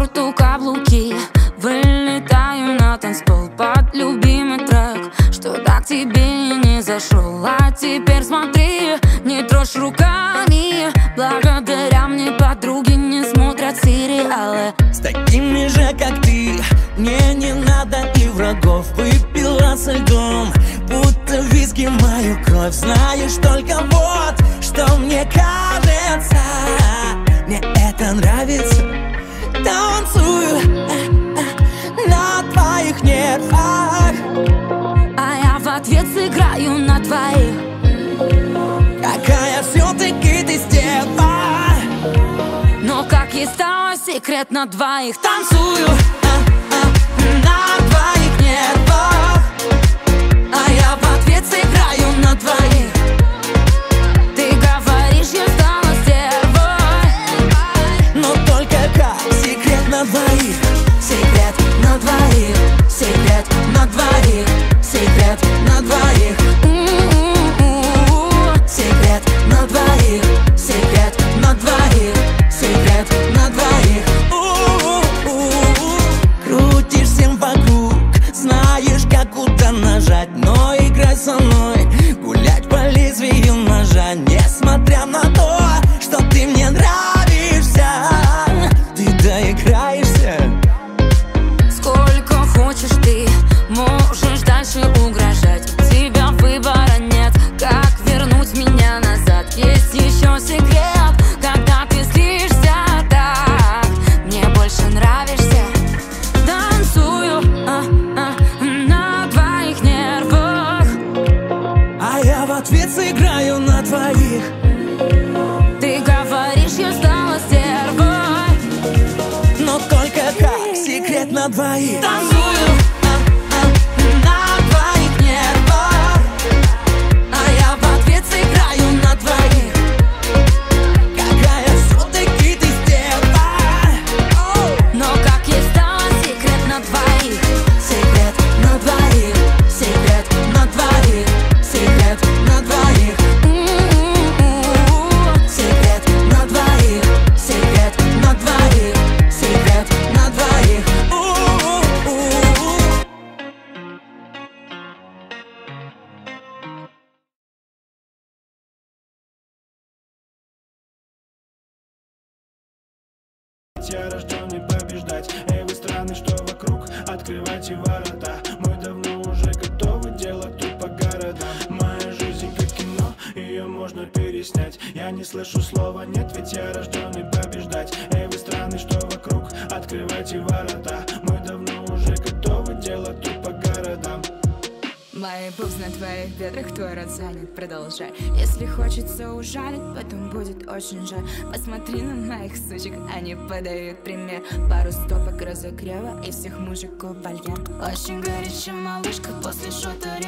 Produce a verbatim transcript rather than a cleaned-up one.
бухту каблуки, вылетаю на танцпол под любимый трек, что так тебе и не зашел. А теперь смотри, не трожь руками. Благодаря мне подруги не смотрят сериалы. С такими же, как ты, мне не надо и врагов. Выпила со льдом, будто виски мою кровь. Знаешь только вот, что мне кажется, мне это нравится. Танцую а, а, на твоих нервах, а я в ответ сыграю на твоих. Какая все-таки ты стерва. Но как ей стало секрет на двоих. Танцую а, а, на твоих нервах, а я в ответ сыграю на твоих. Ты говоришь, я стала стервой, но только как секрет на двоих. секрет на двоих, секрет на двоих, секрет на двоих. Секрет на двоих, секрет на двоих, секрет на двоих. Крутишь всем вокруг, знаешь, как куда нажать. Но играй со мной, гулять по лезвию ножа. Несмотря на то, что ты мне нравишься, ты доиграешься. Сколько хочешь ты, можешь дальше угрожать. У тебя выбора нет, как вернуть меня назад. Есть еще секрет, когда ты злишься так, мне больше нравишься. Танцую а, а, на твоих нервах, А я в ответ сыграю на твоих. ты говоришь, я стала стервой, Но только как секрет на двоих. танцую а, а, на твоих нервах, а я в ответ сыграю на твоих. Какая все-таки ты стерва. Но как ей стало секрет на двоих. Секрет на двоих, секрет на двоих, секрет на двоих. Секрет на двоих, секрет на двоих, секрет на двоих. Я рожденный побеждать. Эй, вы страны, что вокруг, открывайте ворота. Мы давно уже готовы делать тут по городам. Моя жизнь как кино, ее можно переснять. Я не слышу слова нет, ведь я рожденный побеждать. Эй, вы страны, что вокруг, открывайте ворота. Мы давно уже готовы делать тут по городам. Мои пупс на твоих бедрах, твой рот занят, продолжай. Если хочется ужалить, потом будет очень жаль. Посмотри на моих сучек, они подают пример. Пару стопок разогрева и всех мужиков вольер. Очень горячая малышка после шота.